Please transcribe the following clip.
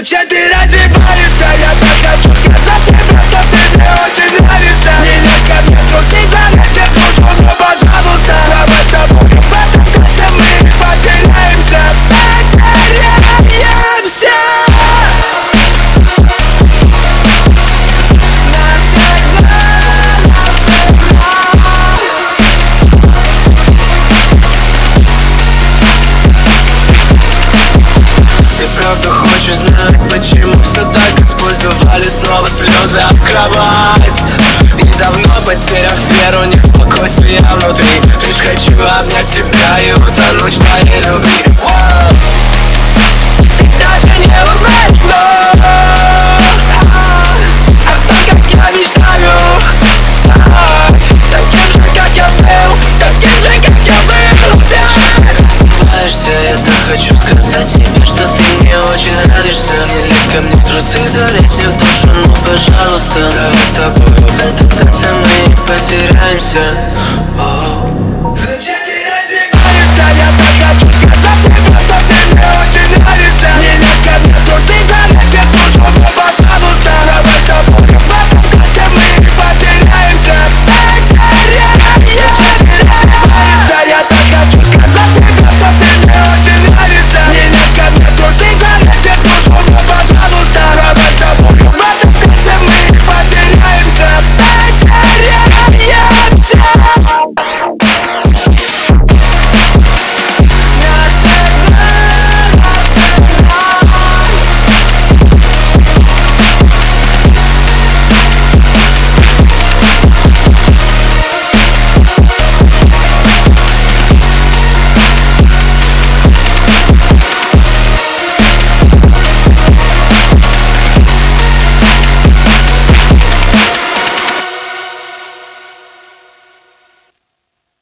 Зачем ты раздеваешься? Я так хочу сказать тебе, что ты мне очень нравишься. Не лезь ко мне в трусы, залезь мне в душу, но пожалуйста, давай забудем в этом танце, мы потеряемся. Правда хочешь знать, почему все так использовали снова слезы об кровать? И давно потеряв веру, не спокойствие внутри. Лишь хочу обнять тебя и утонуть в твоей любви. Ты даже не узнаешь вновь о том, как я мечтаю стать таким же, как я был, таким же, как я был опять. Улыбаешься, я так хочу сказать тебе, что ты мне очень нравишься. Не лезь ко мне в трусы, залезь мне в душу, ну пожалуйста, давай с тобой в этом танце мы потеряемся.